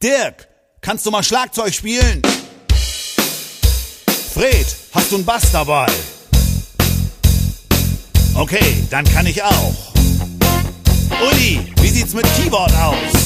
Dirk, kannst du mal Schlagzeug spielen? Fred, hast du einen Bass dabei? Okay, dann kann ich auch. Uli, wie sieht's mit Keyboard aus?